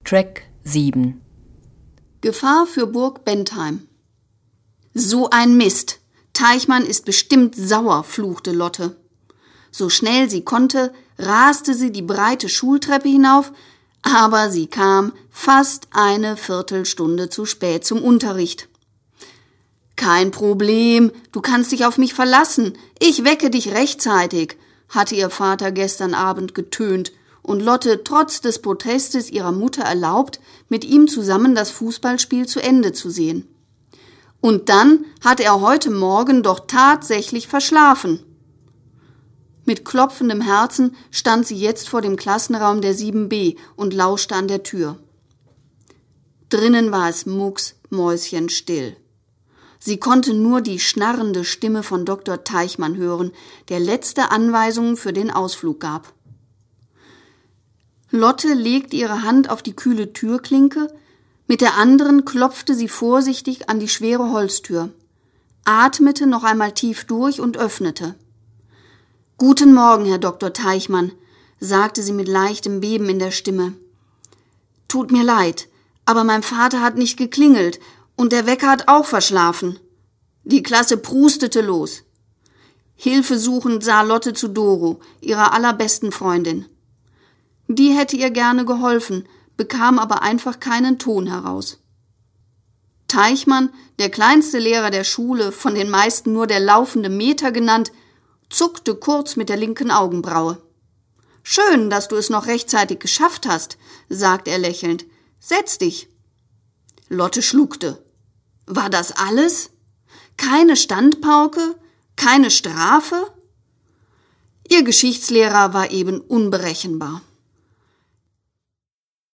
Track 7. Gefahr für Burg Bentheim. So ein Mist! Teichmann ist bestimmt sauer, fluchte Lotte. So schnell sie konnte, raste sie die breite Schultreppe hinauf, aber sie kam fast eine Viertelstunde zu spät zum Unterricht. »Kein Problem, du kannst dich auf mich verlassen, ich wecke dich rechtzeitig«, hatte ihr Vater gestern Abend getönt und Lotte trotz des Protestes ihrer Mutter erlaubt, mit ihm zusammen das Fußballspiel zu Ende zu sehen. Und dann hatte er heute Morgen doch tatsächlich verschlafen. Mit klopfendem Herzen stand sie jetzt vor dem Klassenraum der 7b und lauschte an der Tür. Drinnen war es mucksmäuschenstill. Sie konnte nur die schnarrende Stimme von Dr. Teichmann hören, der letzte Anweisungen für den Ausflug gab. Lotte legte ihre Hand auf die kühle Türklinke, mit der anderen klopfte sie vorsichtig an die schwere Holztür, atmete noch einmal tief durch und öffnete. »Guten Morgen, Herr Dr. Teichmann«, sagte sie mit leichtem Beben in der Stimme. »Tut mir leid, aber mein Vater hat nicht geklingelt und der Wecker hat auch verschlafen.« Die Klasse prustete los. Hilfesuchend sah Lotte zu Doro, ihrer allerbesten Freundin. Die hätte ihr gerne geholfen, bekam aber einfach keinen Ton heraus. Teichmann, der kleinste Lehrer der Schule, von den meisten nur der laufende Meter genannt, zuckte kurz mit der linken Augenbraue. »Schön, dass du es noch rechtzeitig geschafft hast«, sagte er lächelnd. »Setz dich.« Lotte schluckte. War das alles? Keine Standpauke? Keine Strafe? Ihr Geschichtslehrer war eben unberechenbar.